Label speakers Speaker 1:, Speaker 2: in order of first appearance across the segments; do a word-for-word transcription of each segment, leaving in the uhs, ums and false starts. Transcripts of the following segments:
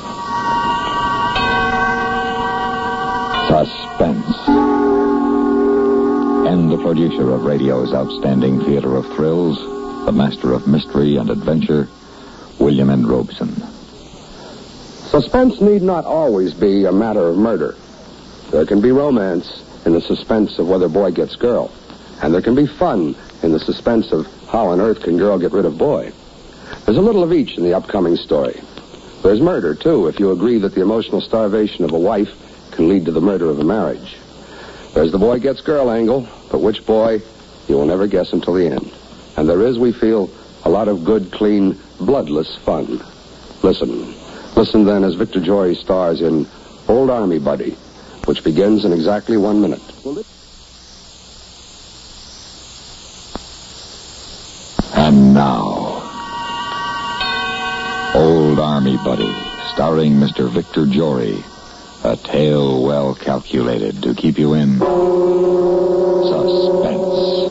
Speaker 1: Suspense. And the producer of radio's outstanding theater of thrills, the master of mystery and adventure, William N. Robson.
Speaker 2: Suspense need not always be a matter of murder. There can be romance in the suspense of whether boy gets girl. And there can be fun in the suspense of how on earth can girl get rid of boy. There's a little of each in the upcoming story. There's murder, too, if you agree that the emotional starvation of a wife can lead to the murder of a marriage. There's the boy gets girl angle, but which boy, you will never guess until the end. And there is, we feel, a lot of good, clean, bloodless fun. Listen. Listen then as Victor Jory stars in Old Army Buddy, which begins in exactly one minute.
Speaker 1: And now, Old Army Buddy, starring Mister Victor Jory. A tale well calculated to keep you in suspense.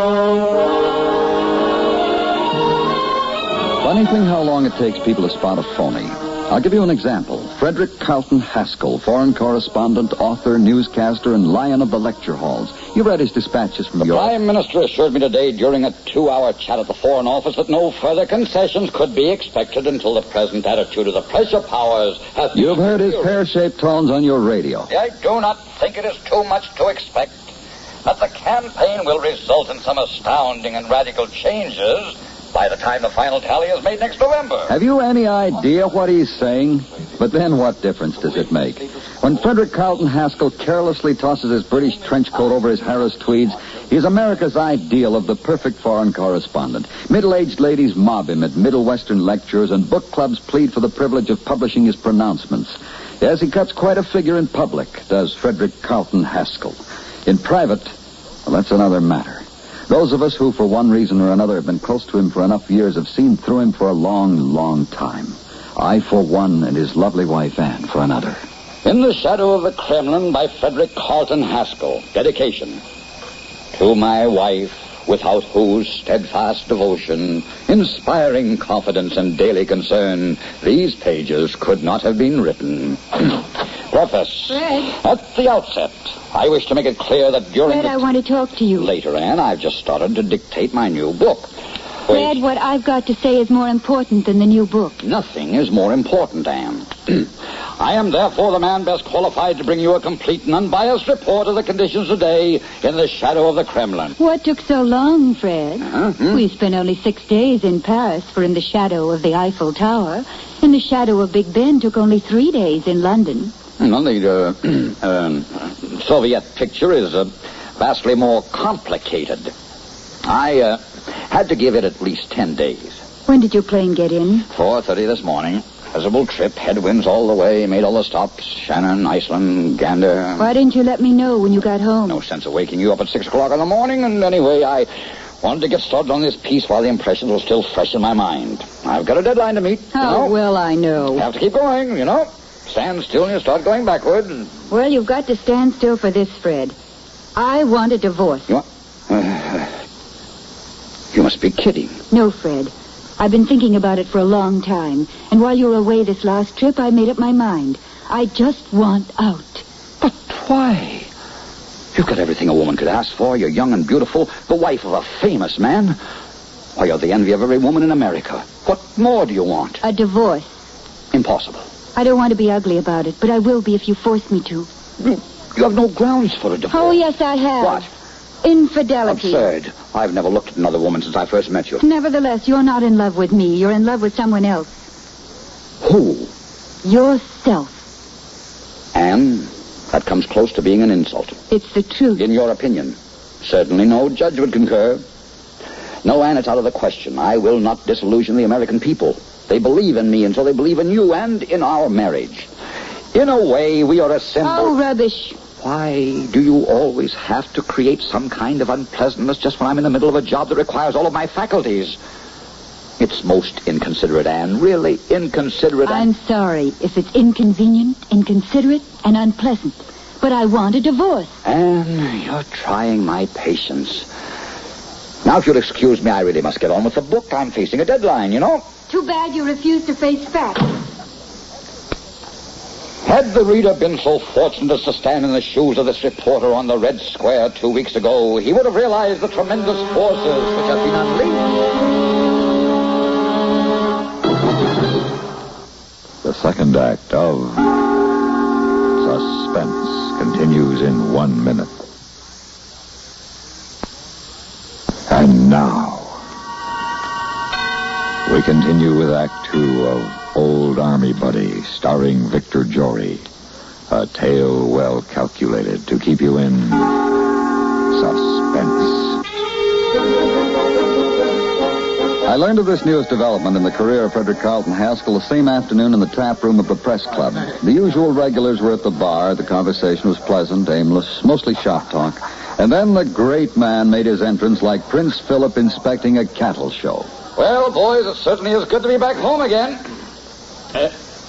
Speaker 3: Funny thing how long it takes people to spot a phony. I'll give you an example. Frederick Carlton Haskell, foreign correspondent, author, newscaster, and lion of the lecture halls. You read his dispatches from
Speaker 4: the
Speaker 3: Europe.
Speaker 4: The Prime Minister assured me today during a two-hour chat at the Foreign Office that no further concessions could be expected until the present attitude of the pressure powers has...
Speaker 3: You've heard his pear-shaped tones on your radio.
Speaker 4: I do not think it is too much to expect that the campaign will result in some astounding and radical changes by the time the final tally is made next November.
Speaker 3: Have you any idea what he's saying? But then what difference does it make? When Frederick Carlton Haskell carelessly tosses his British trench coat over his Harris tweeds, he's America's ideal of the perfect foreign correspondent. Middle-aged ladies mob him at Middle Western lectures, and book clubs plead for the privilege of publishing his pronouncements. Yes, he cuts quite a figure in public, does Frederick Carlton Haskell. In private, well, that's another matter. Those of us who, for one reason or another, have been close to him for enough years have seen through him for a long, long time. I, for one, and his lovely wife, Anne, for another.
Speaker 4: In the Shadow of the Kremlin by Frederick Carlton Haskell. Dedication. To my wife, without whose steadfast devotion, inspiring confidence and daily concern, these pages could not have been written. Preface.
Speaker 5: Fred.
Speaker 4: At the outset, I wish to make it clear that during
Speaker 5: Fred,
Speaker 4: the...
Speaker 5: I want to talk to you.
Speaker 4: Later, Anne, I've just started to dictate my new book.
Speaker 5: Fred, what I've got to say is more important than the new book.
Speaker 4: Nothing is more important, Anne. I am therefore the man best qualified to bring you a complete and unbiased report of the conditions today in the shadow of the Kremlin.
Speaker 5: What took so long, Fred?
Speaker 4: Uh-huh.
Speaker 5: We spent only six days in Paris for in the shadow of the Eiffel Tower. In the shadow of Big Ben took only three days in London.
Speaker 4: Well, the uh, uh, Soviet picture is uh, vastly more complicated. I uh, had to give it at least ten days.
Speaker 5: When did your plane get in?
Speaker 4: four thirty this morning. Visible trip, headwinds all the way, made all the stops. Shannon, Iceland, Gander.
Speaker 5: Why didn't you let me know when you got home?
Speaker 4: No sense of waking you up at six o'clock in the morning, and anyway, I wanted to get started on this piece while the impressions were still fresh in my mind. I've got a deadline to meet.
Speaker 5: Oh,
Speaker 4: you know?
Speaker 5: well, I know.
Speaker 4: Have to keep going, you know. Stand still and you start going backward.
Speaker 5: Well, you've got to stand still for this, Fred. I want a divorce.
Speaker 4: You want... Uh, you must be kidding.
Speaker 5: No, Fred. I've been thinking about it for a long time. And while you were away this last trip, I made up my mind. I just want out.
Speaker 4: But why? You've got everything a woman could ask for. You're young and beautiful, the wife of a famous man. Why, you're the envy of every woman in America. What more do you want?
Speaker 5: A divorce.
Speaker 4: Impossible.
Speaker 5: I don't want to be ugly about it, but I will be if you force me to.
Speaker 4: You, you have no grounds for a divorce.
Speaker 5: Oh, yes, I have.
Speaker 4: What?
Speaker 5: Infidelity.
Speaker 4: Absurd. I've never looked at another woman since I first met you.
Speaker 5: Nevertheless, you're not in love with me. You're in love with someone else.
Speaker 4: Who?
Speaker 5: Yourself.
Speaker 4: Anne, that comes close to being an insult.
Speaker 5: It's the truth.
Speaker 4: In your opinion. Certainly no judge would concur. No, Anne, it's out of the question. I will not disillusion the American people. They believe in me, and so they believe in you and in our marriage. In a way, we are a symbol...
Speaker 5: Oh, rubbish.
Speaker 4: Why do you always have to create some kind of unpleasantness just when I'm in the middle of a job that requires all of my faculties? It's most inconsiderate, Anne. Really inconsiderate.
Speaker 5: I'm sorry if it's inconvenient, inconsiderate, and unpleasant. But I want a divorce.
Speaker 4: Anne, you're trying my patience. Now, if you'll excuse me, I really must get on with the book. I'm facing a deadline, you know.
Speaker 5: Too bad you refuse to face facts.
Speaker 4: Had the reader been so fortunate as to stand in the shoes of this reporter on the Red Square two weeks ago, he would have realized the tremendous forces which have been unleashed.
Speaker 1: The second act of Suspense continues in one minute. And now, we continue with Act Two of Old Army Buddy, starring Victor Jory. A tale well calculated to keep you in suspense.
Speaker 3: I learned of this newest development in the career of Frederick Carlton Haskell the same afternoon in the tap room of the Press Club. The usual regulars were at the bar. The conversation was pleasant, aimless, mostly shop talk. And then the great man made his entrance like Prince Philip inspecting a cattle show.
Speaker 4: Well, boys, it certainly is good to be back home again. Uh,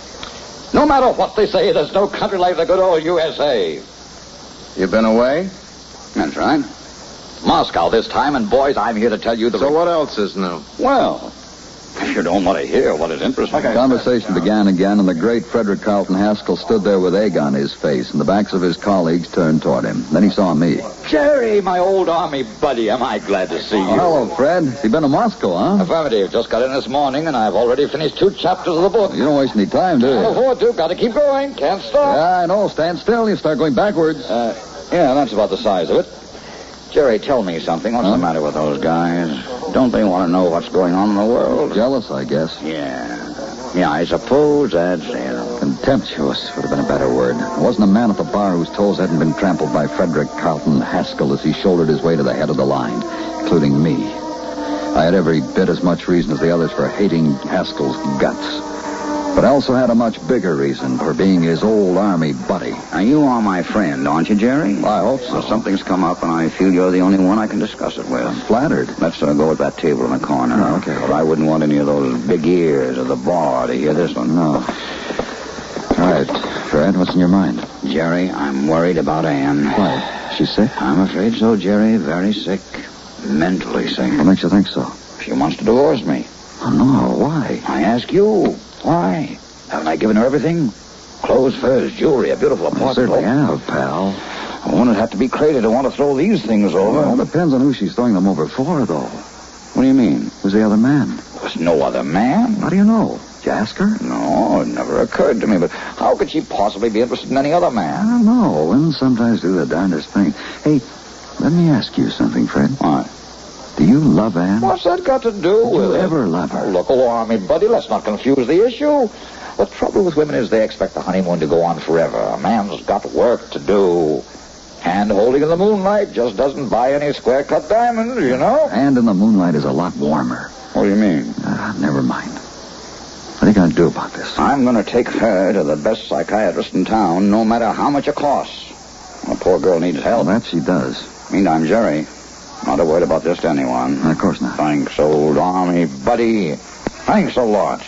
Speaker 4: no matter what they say, there's no country like the good old U S A.
Speaker 2: You been away?
Speaker 4: That's right. Moscow this time, and boys, I'm here to tell you the...
Speaker 2: So what else is new?
Speaker 4: Well, if you don't want to hear what is interesting...
Speaker 3: The conversation began again, and the great Frederick Carlton Haskell stood there with egg on his face, and the backs of his colleagues turned toward him. Then he saw me.
Speaker 4: Jerry, my old army buddy, am I glad to see you.
Speaker 3: Oh, hello, Fred. You been to Moscow, huh?
Speaker 4: Affirmative. Just got in this morning, and I've already finished two chapters of the book.
Speaker 3: You don't waste any time, do you?
Speaker 4: Can't afford to. Got to keep going. Can't stop.
Speaker 3: Yeah, I know. Stand still. You start going backwards.
Speaker 4: Uh, yeah, that's about the size of it. Jerry, tell me something. What's
Speaker 3: huh?
Speaker 4: the matter with those guys? Don't they want to know what's going on in the world?
Speaker 3: Jealous, I guess.
Speaker 4: Yeah. Yeah, I suppose that's, you know...
Speaker 3: Contemptuous would have been a better word. There wasn't a man at the bar whose toes hadn't been trampled by Frederick Carlton Haskell as he shouldered his way to the head of the line, including me. I had every bit as much reason as the others for hating Haskell's guts. But I also had a much bigger reason for being his old army buddy.
Speaker 4: Now, you are my friend, aren't you, Jerry?
Speaker 3: I hope so.
Speaker 4: Well, something's come up, and I feel you're the only one I can discuss it with.
Speaker 3: I'm flattered.
Speaker 4: Let's uh, go at that table in the corner.
Speaker 3: Oh, okay.
Speaker 4: But I wouldn't want any of those big ears of the bar to hear this one.
Speaker 3: No. All right, Fred, what's in your mind?
Speaker 4: Jerry, I'm worried about Ann.
Speaker 3: Why? She's sick?
Speaker 4: I'm afraid so, Jerry. Very sick. Mentally sick.
Speaker 3: What makes you think so?
Speaker 4: She wants to divorce me.
Speaker 3: Oh, no. Why?
Speaker 4: I ask you. Why? Haven't I given her everything? Clothes, furs, jewelry, a beautiful apartment.
Speaker 3: I certainly have, pal.
Speaker 4: A woman would have to be crazy to want to throw these things over.
Speaker 3: Well, it depends on who she's throwing them over for, though.
Speaker 4: What do you mean?
Speaker 3: Who's the other man?
Speaker 4: There's no other man.
Speaker 3: How do you know? Did you ask her?
Speaker 4: No, it never occurred to me. But how could she possibly be interested in any other
Speaker 3: I
Speaker 4: man?
Speaker 3: don't know. Women sometimes do the darndest thing. Hey, let me ask you something, Fred.
Speaker 4: What?
Speaker 3: Do you love Ann?
Speaker 4: What's that got to do
Speaker 3: Did
Speaker 4: with
Speaker 3: you
Speaker 4: it?
Speaker 3: ever love her?
Speaker 4: Oh, look, old army buddy, let's not confuse the issue. The trouble with women is they expect the honeymoon to go on forever. A man's got work to do. Hand holding in the moonlight just doesn't buy any square-cut diamonds, you know?
Speaker 3: And in the moonlight is a lot warmer.
Speaker 4: What do you mean?
Speaker 3: Uh, never mind. What are you going to do about this?
Speaker 4: I'm going to take her to the best psychiatrist in town, no matter how much it costs. The poor girl needs
Speaker 3: Well,
Speaker 4: help.
Speaker 3: that she does.
Speaker 4: Meantime, Jerry, not a word about this to anyone.
Speaker 3: Of course not.
Speaker 4: Thanks, old army buddy. Thanks a lot.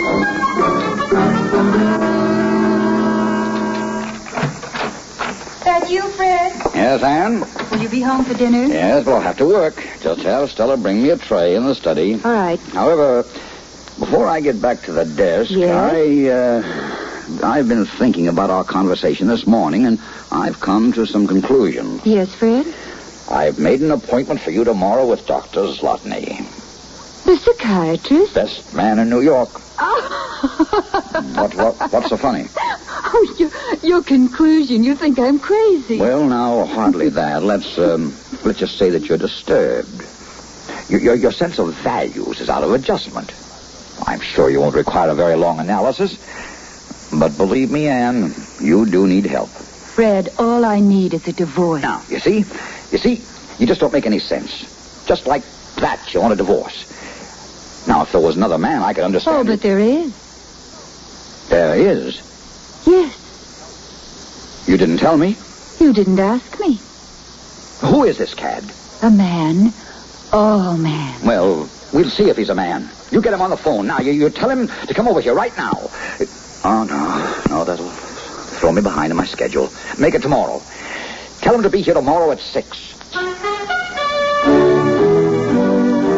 Speaker 5: That you, Fred?
Speaker 4: Yes, Ann?
Speaker 5: Will you be home for dinner?
Speaker 4: Yes, but I'll have to work. Just have Stella bring me a tray in the study.
Speaker 5: All right.
Speaker 4: However, before I get back to the desk,
Speaker 5: Yes?
Speaker 4: I, uh, I've been thinking about our conversation this morning, and I've come to some conclusions.
Speaker 5: Yes, Fred?
Speaker 4: I've made an appointment for you tomorrow with Doctor Zlotny,
Speaker 5: The psychiatrist?
Speaker 4: best man in New York.
Speaker 5: Oh.
Speaker 4: What, what, what's so funny?
Speaker 5: Oh, your, your conclusion. You think I'm crazy.
Speaker 4: Well, now, hardly that. Let's, um, let's just say that you're disturbed. Your, your, your sense of values is out of adjustment. I'm sure you won't require a very long analysis, but believe me, Ann, you do need help.
Speaker 5: Fred, all I need is a divorce.
Speaker 4: Now, you see, you see, you just don't make any sense. Just like that, you want a divorce. Now, if there was another man, I could understand.
Speaker 5: Oh, but there is.
Speaker 4: There is.
Speaker 5: Yes.
Speaker 4: You didn't tell me.
Speaker 5: You didn't ask me.
Speaker 4: Who is this cad?
Speaker 5: A man. All man.
Speaker 4: Well, we'll see if he's a man. You get him on the phone now. You, you tell him to come over here right now. Oh, no. No, that'll throw me behind in my schedule. Make it tomorrow. Tell him to be here tomorrow at six.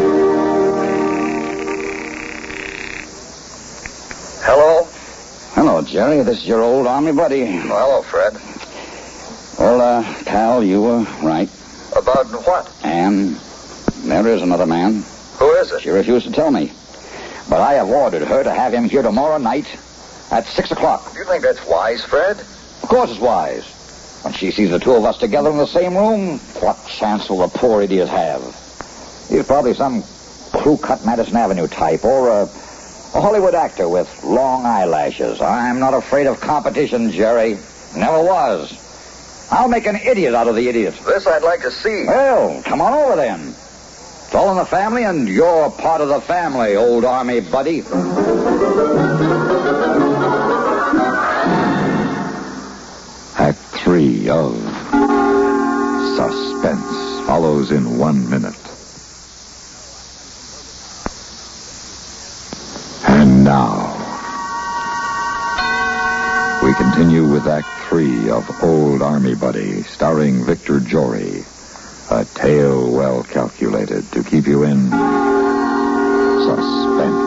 Speaker 4: Hello?
Speaker 3: Hello,
Speaker 4: Hello, Jerry. This is your old Army buddy.
Speaker 6: Hello, Fred.
Speaker 4: Well, uh, pal, you were right.
Speaker 6: About what?
Speaker 4: Anne, there is another man.
Speaker 6: Who is it?
Speaker 4: She refused to tell me. But I have ordered her to have him here tomorrow night at six o'clock.
Speaker 6: Do you think that's wise, Fred?
Speaker 4: Of course it's wise. When she sees the two of us together in the same room, what chance will the poor idiot have? He's probably some crew-cut Madison Avenue type, or a, a Hollywood actor with long eyelashes. I'm not afraid of competition, Jerry. Never was. I'll make an idiot out of the idiot.
Speaker 6: This I'd like to see.
Speaker 4: Well, come on over then. It's all in the family, and you're part of the family, old Army buddy.
Speaker 1: Act three of Suspense follows in one minute. And now, we continue with Act three of Old Army Buddy, starring Victor Jory. A tale well calculated to keep you in suspense.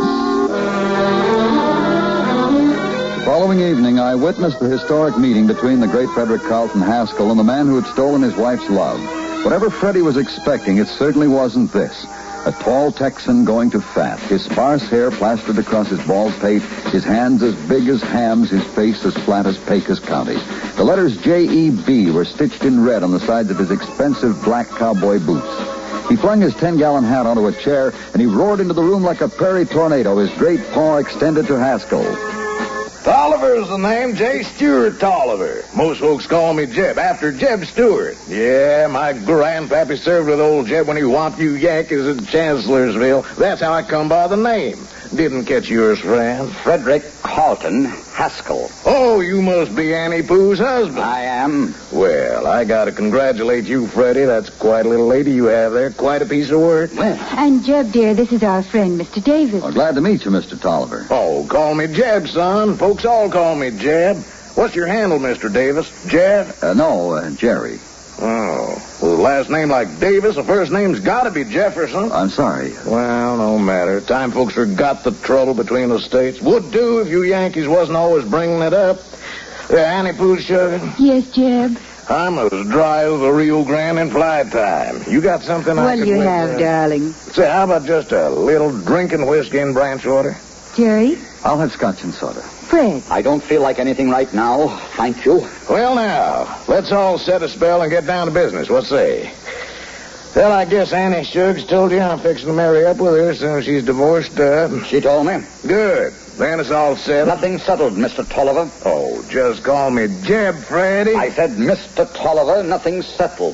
Speaker 3: The following evening, I witnessed the historic meeting between the great Frederick Carlton Haskell and the man who had stolen his wife's love. Whatever Freddie was expecting, it certainly wasn't this. A tall Texan going to fat, his sparse hair plastered across his bald pate, his hands as big as hams, his face as flat as Pecos County. The letters J E B were stitched in red on the sides of his expensive black cowboy boots. He flung his ten-gallon hat onto a chair, and he roared into the room like a prairie tornado, his great paw extended to Haskell.
Speaker 7: Tolliver's the name, J. Stewart Tolliver. Most folks call me Jeb, after Jeb Stewart. Yeah, my grandpappy served with old Jeb when he whopped you Yankees at Chancellorsville. That's how I come by the name. Didn't catch yours, friend.
Speaker 4: Frederick Carlton Haskell.
Speaker 7: Oh, you must be Annie Pooh's husband.
Speaker 4: I am.
Speaker 7: Well, I gotta congratulate you, Freddie. That's quite a little lady you have there. Quite a piece of work.
Speaker 5: And, Jeb, dear, this is our friend, Mister Davis.
Speaker 3: Well, glad to meet you, Mister Tolliver.
Speaker 7: Oh, call me Jeb, son. Folks all call me Jeb. What's your handle, Mister Davis? Jeb?
Speaker 3: Uh, no, uh, Jerry.
Speaker 7: Oh, well, the last name like Davis, the first name's gotta be Jefferson.
Speaker 3: I'm sorry.
Speaker 7: Well, no matter. Time folks forgot the trouble between the states. Would do if you Yankees wasn't always bringing it up. Uh, Annie Pooh, sugar?
Speaker 5: Yes, Jeb?
Speaker 7: I'm as dry as a Rio Grande in fly time. You got something I
Speaker 5: What
Speaker 7: could
Speaker 5: do you
Speaker 7: with,
Speaker 5: have,
Speaker 7: uh,
Speaker 5: darling?
Speaker 7: Say, how about just a little drinking whiskey and branch water?
Speaker 5: Jerry?
Speaker 3: I'll have scotch and soda.
Speaker 5: Fred?
Speaker 4: I don't feel like anything right now. Thank you.
Speaker 7: Well, now, let's all set a spell and get down to business. What say? Well, I guess Annie Suggs told you I'm fixing to marry up with her as soon as she's divorced up.
Speaker 4: She told me.
Speaker 7: Good. Then it's all settled.
Speaker 4: Nothing settled, Mister Tolliver.
Speaker 7: Oh, just call me Jeb, Freddie.
Speaker 4: I said, Mister Tolliver, nothing settled.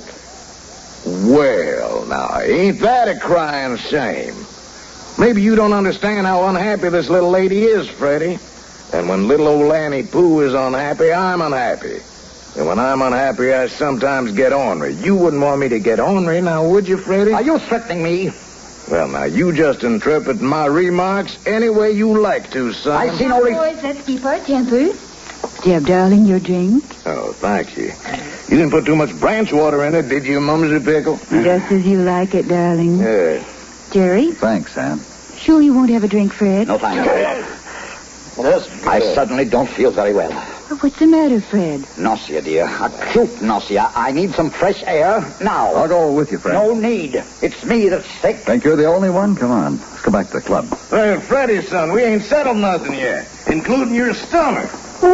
Speaker 7: Well, now, ain't that a crying shame? Maybe you don't understand how unhappy this little lady is, Freddie. And when little old Annie Pooh is unhappy, I'm unhappy. And when I'm unhappy, I sometimes get ornery. You wouldn't want me to get ornery, now would you, Freddie?
Speaker 4: Are you threatening me?
Speaker 7: Well, now, you just interpret my remarks any way you like to, son.
Speaker 4: I see no reason.
Speaker 5: Boys, let's keep our tempers. Jeb, darling, your drink.
Speaker 7: Oh, thank you. You didn't put too much branch water in it, did you, Mumsy Pickle?
Speaker 5: Just as you like it, darling.
Speaker 7: Yeah.
Speaker 5: Jerry?
Speaker 3: Thanks, Ann.
Speaker 5: Sure you won't have a drink, Fred?
Speaker 4: No, thank you. I suddenly don't feel very well.
Speaker 5: What's the matter, Fred?
Speaker 4: Nausea, dear. Acute nausea. I need some fresh air now.
Speaker 3: I'll go with you, Fred.
Speaker 4: No need. It's me that's sick.
Speaker 3: Think you're the only one? Come on. Let's go back to the club.
Speaker 7: Well, Freddie, son, we ain't settled nothing yet, including your stomach.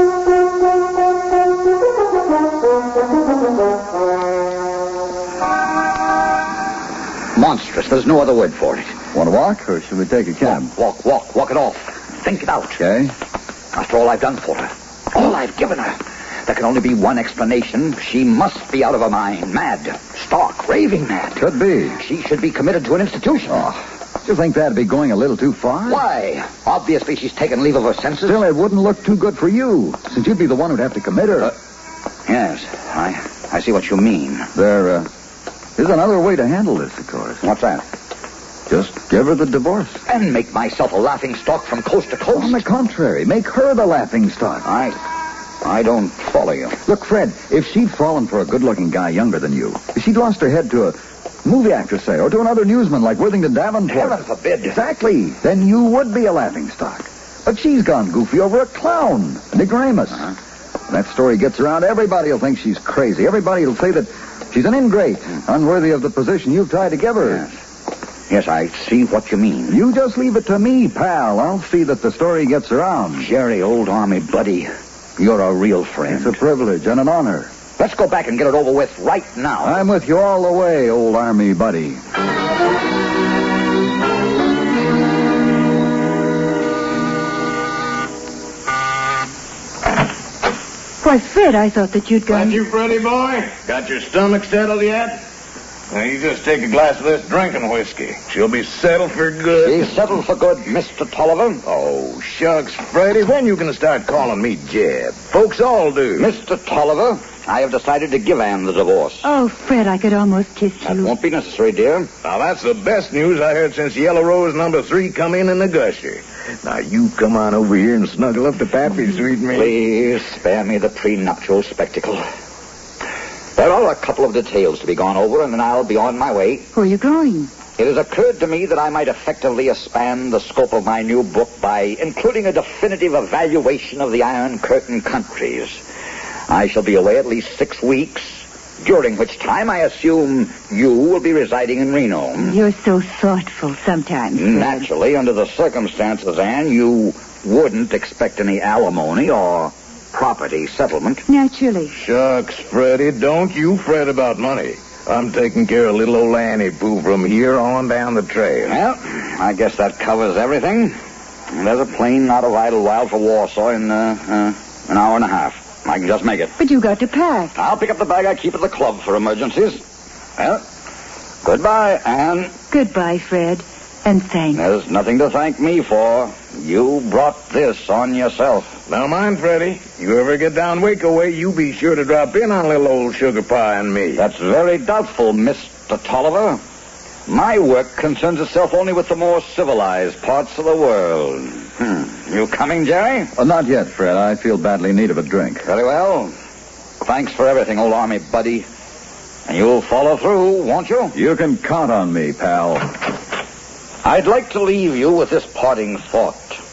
Speaker 4: Monstrous. There's no other word for it.
Speaker 3: Want to walk, or should we take a cab?
Speaker 4: Walk, walk, walk, walk it off. Think it out.
Speaker 3: Okay.
Speaker 4: After all I've done for her, all I've given her, there can only be one explanation. She must be out of her mind. Mad. Stark. Raving mad.
Speaker 3: Could be.
Speaker 4: She should be committed to an institution.
Speaker 3: Oh, do you think that'd be going a little too far?
Speaker 4: Why? Obviously she's taken leave of her senses.
Speaker 3: Still, it wouldn't look too good for you, since you'd be the one who'd have to commit her.
Speaker 4: Uh, yes, I I see what you mean.
Speaker 3: There, uh, is another way to handle this, of course.
Speaker 4: What's that?
Speaker 3: Just give her the divorce.
Speaker 4: And make myself a laughing stock from coast to coast?
Speaker 3: On the contrary, make her the laughing stock.
Speaker 4: I... I don't follow you.
Speaker 3: Look, Fred, if she'd fallen for a good-looking guy younger than you, if she'd lost her head to a movie actress, say, or to another newsman like Worthington Davenport...
Speaker 4: Heaven forbid.
Speaker 3: Exactly. Then you would be a laughing stock. But she's gone goofy over a clown, an ignoramus. Uh-huh. When that story gets around, everybody will think she's crazy. Everybody will say that she's an ingrate, mm. unworthy of the position you've tried to give her.
Speaker 4: Yes. Yes, I see what you mean.
Speaker 3: You just leave it to me, pal. I'll see that the story gets around.
Speaker 4: Jerry, old Army buddy, you're a real friend.
Speaker 3: It's a privilege and an honor.
Speaker 4: Let's go back and get it over with right now.
Speaker 3: I'm with you all the way, old Army buddy.
Speaker 5: Why, Fred, I thought that you'd gone...
Speaker 7: Got you, Freddie boy? Got your stomach settled yet? Now, you just take a glass of this drinking whiskey. She'll be settled for good.
Speaker 4: She's settled for good, Mister Tolliver.
Speaker 7: Oh, shucks, Freddie. When you going to start calling me Jeb? Folks all do.
Speaker 4: Mister Tolliver, I have decided to give Anne the divorce.
Speaker 5: Oh, Fred, I could almost kiss you.
Speaker 4: That won't be necessary, dear.
Speaker 7: Now, that's the best news I heard since Yellow Rose number three come in in the gusher. Now, you come on over here and snuggle up to Pappy, sweet me.
Speaker 4: Please spare me the prenuptial spectacle. There are a couple of details to be gone over, and then I'll be on my way.
Speaker 5: Where are you going?
Speaker 4: It has occurred to me that I might effectively expand the scope of my new book by including a definitive evaluation of the Iron Curtain countries. I shall be away at least six weeks, during which time I assume you will be residing in Reno.
Speaker 5: You're so thoughtful sometimes, Fred.
Speaker 4: Naturally, under the circumstances, Anne, you wouldn't expect any alimony or property settlement.
Speaker 5: Naturally.
Speaker 7: Shucks, Freddie, don't you fret about money. I'm taking care of little old Annie Pooh from here on down the trail.
Speaker 4: Well, I guess that covers everything. There's a plane out of Idlewild for Warsaw in uh, uh, an hour and a half. I can just make it.
Speaker 5: But you got to pack.
Speaker 4: I'll pick up the bag I keep at the club for emergencies. Well, goodbye, Anne.
Speaker 5: Goodbye, Fred. And thanks.
Speaker 4: There's nothing to thank me for. You brought this on yourself.
Speaker 7: Now, mind, Freddie, you ever get down Waco way, you be sure to drop in on little old Sugar Pie and me.
Speaker 4: That's very doubtful, Mister Tolliver. My work concerns itself only with the more civilized parts of the world. Hmm. You coming, Jerry?
Speaker 3: Oh, not yet, Fred. I feel badly in need of a drink.
Speaker 4: Very well. Thanks for everything, old Army buddy. And you'll follow through, won't you?
Speaker 3: You can count on me, pal.
Speaker 4: I'd like to leave you with this parting thought.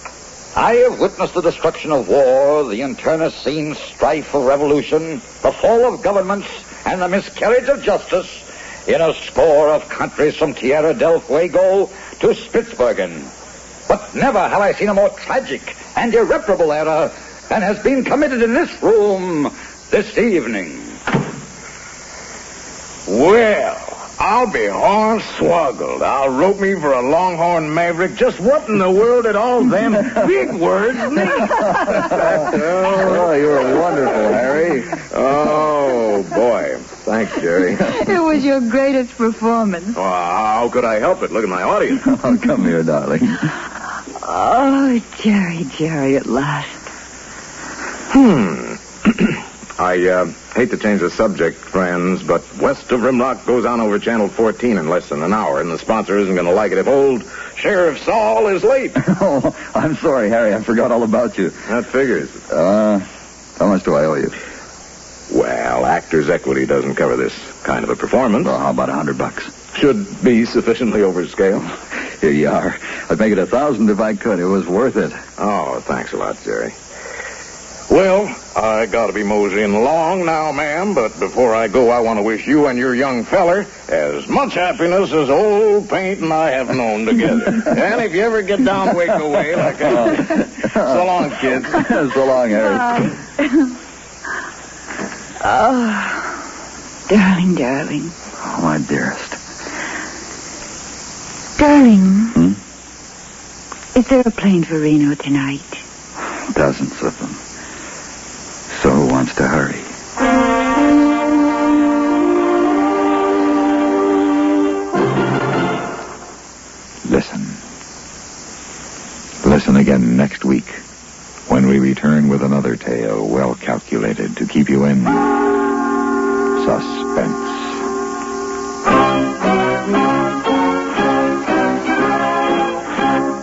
Speaker 4: I have witnessed the destruction of war, the internecine strife of revolution, the fall of governments, and the miscarriage of justice in a score of countries from Tierra del Fuego to Spitsbergen. But never have I seen a more tragic and irreparable error than has been committed in this room this evening.
Speaker 7: Well, I'll be horn-swoggled. I'll rope me for a longhorn maverick. Just what in the world did all them big words mean?
Speaker 3: Oh, you're wonderful, Harry.
Speaker 7: Oh, boy. Thanks, Jerry.
Speaker 5: It was your greatest performance.
Speaker 7: Oh, how could I help it? Look at my audience.
Speaker 3: Oh, come here, darling.
Speaker 5: Oh, Jerry, Jerry, at last.
Speaker 7: Hmm. I uh, hate to change the subject, friends, but West of Rimlock goes on over Channel fourteen in less than an hour, and the sponsor isn't going to like it if old Sheriff Saul is late.
Speaker 3: Oh, I'm sorry, Harry. I forgot all about you.
Speaker 7: That figures.
Speaker 3: Uh, how much do I owe you?
Speaker 7: Well, Actors' Equity doesn't cover this kind of a performance.
Speaker 3: Well, how about a hundred bucks?
Speaker 7: Should be sufficiently over scale.
Speaker 3: Here you are. I'd make it a thousand if I could. It was worth it.
Speaker 7: Oh, thanks a lot, Jerry. Well, I gotta be moseying along now, ma'am, but before I go, I want to wish you and your young feller as much happiness as old Paint and I have known together. And if you ever get down Waco way, like I... So long, kids.
Speaker 3: So long, Harry.
Speaker 5: Uh, oh, darling, darling.
Speaker 3: Oh, my dearest.
Speaker 5: Darling,
Speaker 3: Hmm?
Speaker 5: is there a plane for Reno tonight?
Speaker 3: Dozens of them. So who wants to hurry? Listen. Listen again next week when we return with another tale well calculated to keep you in suspense.